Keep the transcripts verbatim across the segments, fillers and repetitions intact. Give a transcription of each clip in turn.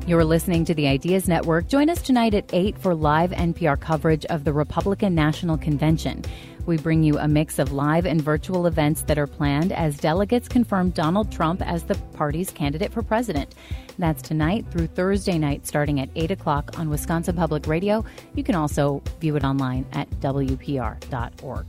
You're listening to the Ideas Network. Join us tonight at eight for live N P R coverage of the Republican National Convention. We bring you a mix of live and virtual events that are planned as delegates confirm Donald Trump as the party's candidate for president. That's tonight through Thursday night starting at eight o'clock on Wisconsin Public Radio. You can also view it online at W P R dot org.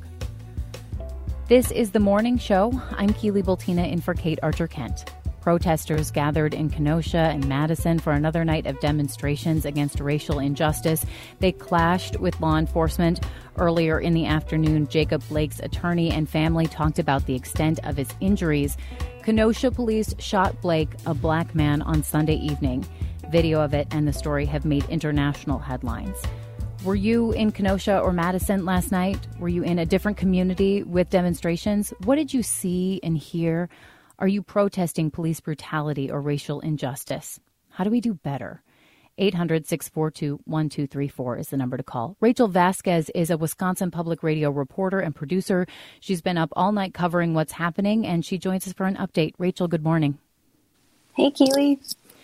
This is The Morning Show. I'm Keely Bultina in for Kate Archer-Kent. Protesters gathered in Kenosha and Madison for another night of demonstrations against racial injustice. They clashed with law enforcement. Earlier in the afternoon, Jacob Blake's attorney and family talked about the extent of his injuries. Kenosha police shot Blake, a black man, on Sunday evening. Video of it and the story have made international headlines. Were you in Kenosha or Madison last night? Were you in a different community with demonstrations? What did you see and hear? Are you protesting police brutality or racial injustice? How do we do better? eight hundred, six four two, one two three four is the number to call. Rachel Vasquez is a Wisconsin Public Radio reporter and producer. She's been up all night covering what's happening, and she joins us for an update. Rachel, good morning. Hey, Keely.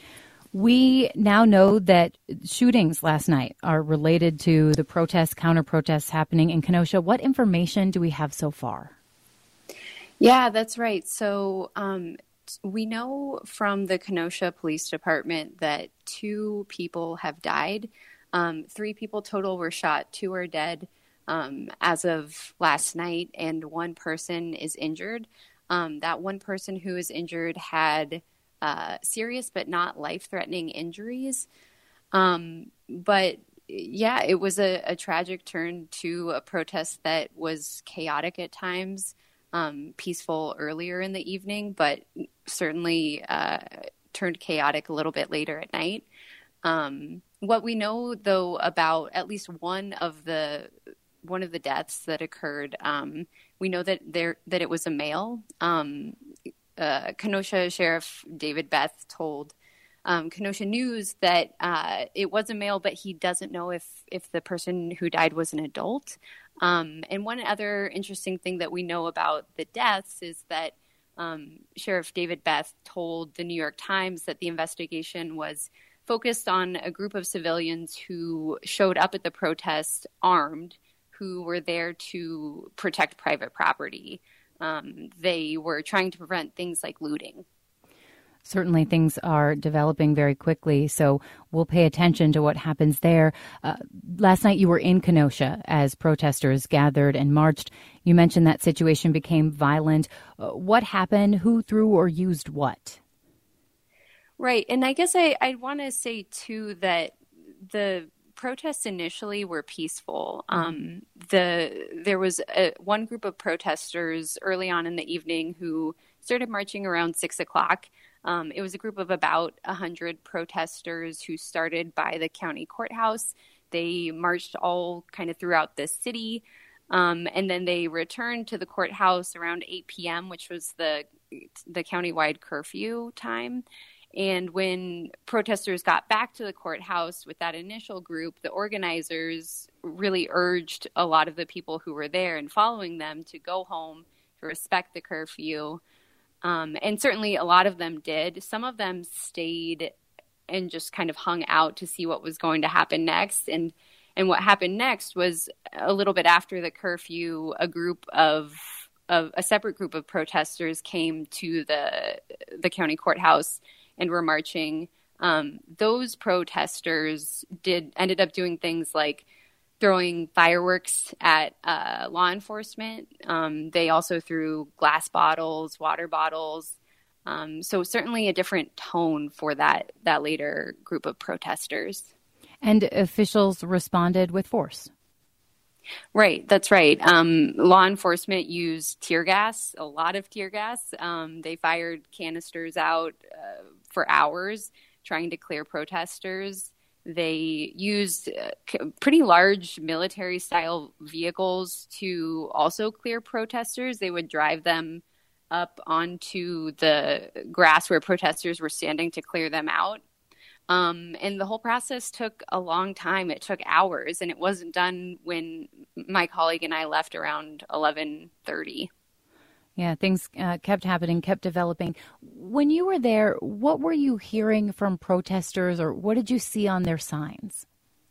We now know that shootings last night are related to the protests, counter-protests happening in Kenosha. What information do we have so far? Yeah, that's right. So um, we know from the Kenosha Police Department that two people have died. Um, three people total were shot. Two are dead um, as of last night, and one person is injured. Um, that one person who is injured had uh, serious but not life-threatening injuries. Um, but yeah, it was a, a tragic turn to a protest that was chaotic at times. Um, peaceful earlier in the evening, but certainly uh, turned chaotic a little bit later at night. Um, what we know, though, about at least one of the one of the deaths that occurred, um, we know that there that it was a male. Um, uh, Kenosha Sheriff David Beth told um, Kenosha News that uh, it was a male, but he doesn't know if if the person who died was an adult. Um, and one other interesting thing that we know about the deaths is that um, Sheriff David Beth told the New York Times that the investigation was focused on a group of civilians who showed up at the protest armed, who were there to protect private property. Um, they were trying to prevent things like looting. Certainly things are developing very quickly, so we'll pay attention to what happens there. Uh, last night you were in Kenosha as protesters gathered and marched. You mentioned that situation became violent. Uh, what happened? Who threw or used what? Right. And I guess I, I want to say, too, that the protests initially were peaceful. Um, the There was a, one group of protesters early on in the evening who started marching around six o'clock. Um, it was a group of about one hundred protesters who started by the county courthouse. They marched all kind of throughout the city, um, and then they returned to the courthouse around eight p.m., which was the the countywide curfew time. And when protesters got back to the courthouse with that initial group, the organizers really urged a lot of the people who were there and following them to go home, to respect the curfew. Um, and certainly a lot of them did. Some of them stayed and just kind of hung out to see what was going to happen next. And and what happened next was a little bit after the curfew, a group of, of a separate group of protesters came to the the county courthouse and were marching. Um, those protesters did ended up doing things like throwing fireworks at uh, law enforcement. Um, they also threw glass bottles, water bottles. Um, so certainly a different tone for that that later group of protesters. And officials responded with force. Right, that's right. Um, law enforcement used tear gas, a lot of tear gas. Um, they fired canisters out uh, for hours trying to clear protesters. They used uh, pretty large military-style vehicles to also clear protesters. They would drive them up onto the grass where protesters were standing to clear them out. Um, and the whole process took a long time. It took hours, and it wasn't done when my colleague and I left around eleven thirty. Yeah, things uh, kept happening, kept developing. When you were there, what were you hearing from protesters, or what did you see on their signs?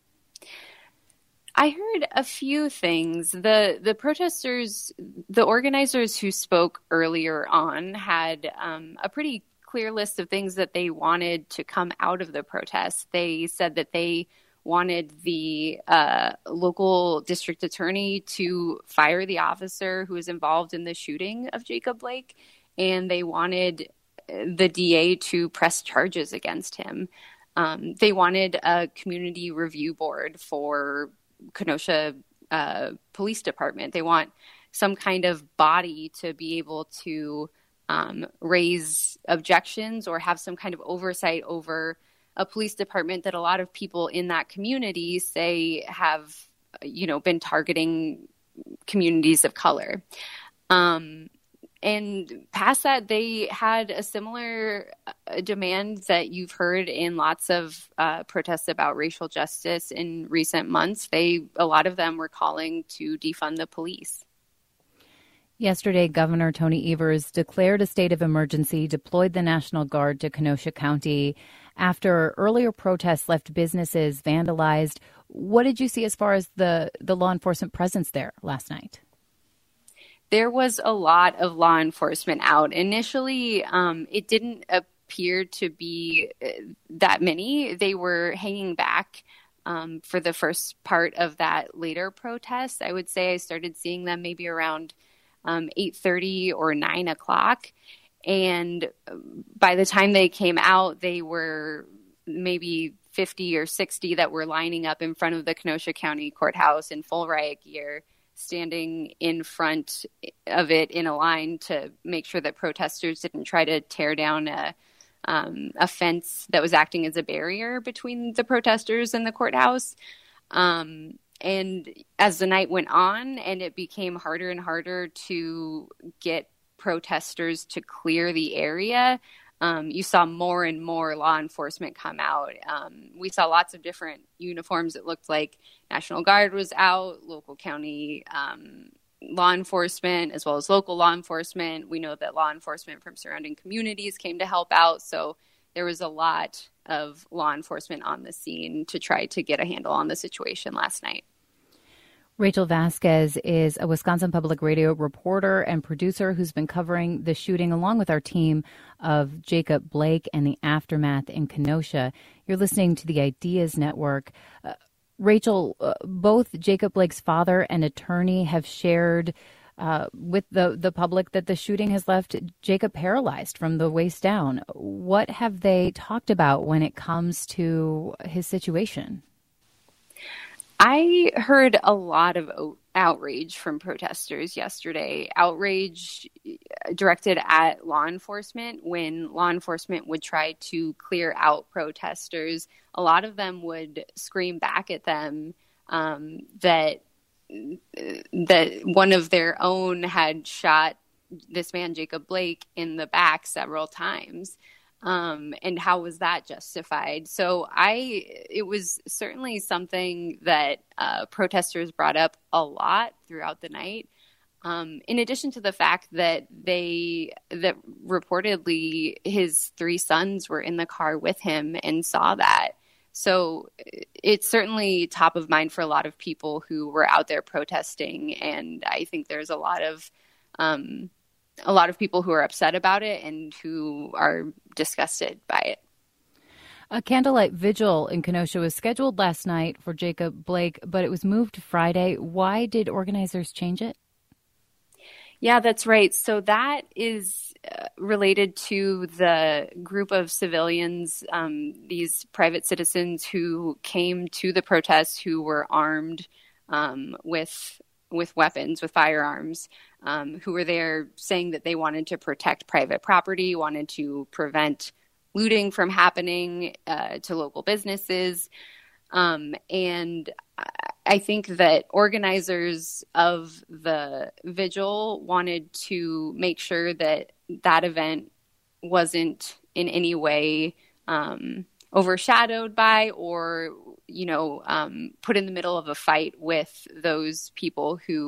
I heard a few things. The the protesters, the organizers who spoke earlier on had um, a pretty clear list of things that they wanted to come out of the protests. They said that they wanted the uh, local district attorney to fire the officer who was involved in the shooting of Jacob Blake, and they wanted the D A to press charges against him. Um, they wanted a community review board for Kenosha uh, Police Department. They want some kind of body to be able to um, raise objections or have some kind of oversight over a police department that a lot of people in that community say have, you know, been targeting communities of color. Um, and past that, they had a similar uh, demand that you've heard in lots of uh, protests about racial justice in recent months. They, a lot of them were calling to defund the police. Yesterday, Governor Tony Evers declared a state of emergency, deployed the National Guard to Kenosha County after earlier protests left businesses vandalized. What did you see as far as the, the law enforcement presence there last night? There was a lot of law enforcement out. Initially, um, it didn't appear to be that many. They were hanging back um, for the first part of that later protest. I would say I started seeing them maybe around um, eight thirty or nine o'clock. And by the time they came out, they were maybe fifty or sixty that were lining up in front of the Kenosha County Courthouse in full riot gear, standing in front of it in a line to make sure that protesters didn't try to tear down a, um, a fence that was acting as a barrier between the protesters and the courthouse. Um, and as the night went on and it became harder and harder to get protesters to clear the area, Um, you saw more and more law enforcement come out. Um, we saw lots of different uniforms. It looked like National Guard was out, local county um, law enforcement, as well as local law enforcement. We know that law enforcement from surrounding communities came to help out. So there was a lot of law enforcement on the scene to try to get a handle on the situation last night. Rachel Vasquez is a Wisconsin Public Radio reporter and producer who's been covering the shooting along with our team of Jacob Blake and the aftermath in Kenosha. You're listening to the Ideas Network. Uh, Rachel, uh, both Jacob Blake's father and attorney have shared uh, with the, the public that the shooting has left Jacob paralyzed from the waist down. What have they talked about when it comes to his situation? I heard a lot of outrage from protesters yesterday, outrage directed at law enforcement. When law enforcement would try to clear out protesters, a lot of them would scream back at them um, that that one of their own had shot this man, Jacob Blake, in the back several times. Um, and how was that justified? So I, it was certainly something that uh, protesters brought up a lot throughout the night. Um, in addition to the fact that they, that reportedly his three sons were in the car with him and saw that. So it's certainly top of mind for a lot of people who were out there protesting. And I think there's a lot of, um, a lot of people who are upset about it and who are disgusted by it. A candlelight vigil in Kenosha was scheduled last night for Jacob Blake, but it was moved to Friday. Why did organizers change it? Yeah, that's right. So that is uh, related to the group of civilians, um, these private citizens who came to the protests who were armed um, with with weapons, with firearms, um, who were there saying that they wanted to protect private property, wanted to prevent looting from happening uh, to local businesses. Um, and I think that organizers of the vigil wanted to make sure that that event wasn't in any way um, overshadowed by or, you know, um, put in the middle of a fight with those people who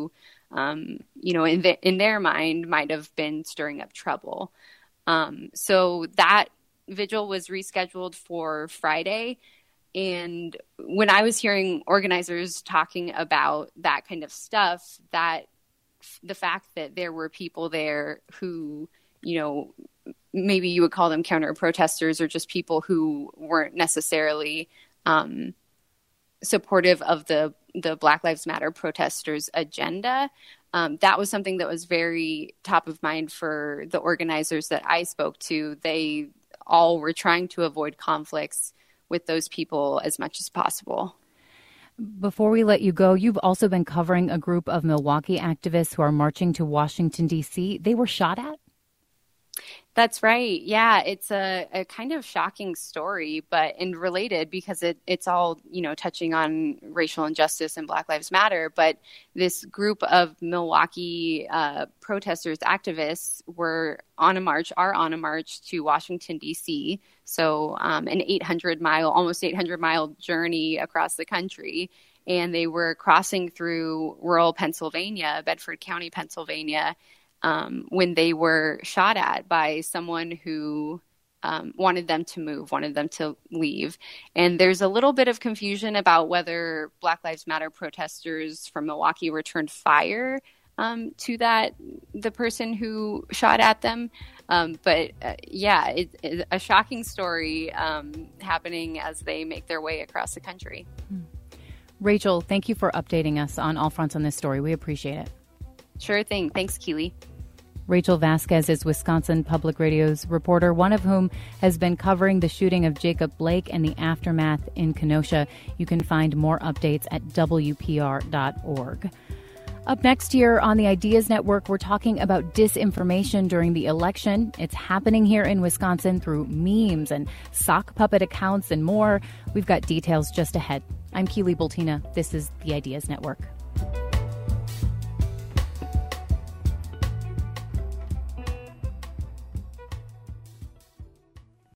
um, you know, in, the, in their mind might have been stirring up trouble. Um, so that vigil was rescheduled for Friday. And when I was hearing organizers talking about that kind of stuff, that the fact that there were people there who, you know, maybe you would call them counter protesters or just people who weren't necessarily um, supportive of the, the Black Lives Matter protesters' agenda. Um, that was something that was very top of mind for the organizers that I spoke to. They all were trying to avoid conflicts with those people as much as possible. Before we let you go, you've also been covering a group of Milwaukee activists who are marching to Washington, D C. They were shot at? That's right. Yeah, it's a, a kind of shocking story, but and related because it, it's all, you know, touching on racial injustice and Black Lives Matter. But this group of Milwaukee uh, protesters, activists, were on a march, are on a march to Washington, D C. So um, an eight hundred mile, almost eight hundred mile journey across the country. And they were crossing through rural Pennsylvania, Bedford County, Pennsylvania, Um, when they were shot at by someone who um, wanted them to move, wanted them to leave. And there's a little bit of confusion about whether Black Lives Matter protesters from Milwaukee returned fire um, to that the person who shot at them. Um, but uh, yeah, it, it's a shocking story um, happening as they make their way across the country. Rachel, thank you for updating us on all fronts on this story. We appreciate it. Sure thing. Thanks, Keely. Rachel Vasquez is Wisconsin Public Radio's reporter, one of whom has been covering the shooting of Jacob Blake and the aftermath in Kenosha. You can find more updates at W P R dot org. Up next here on the Ideas Network, we're talking about disinformation during the election. It's happening here in Wisconsin through memes and sock puppet accounts and more. We've got details just ahead. I'm Keely Bultina. This is the Ideas Network.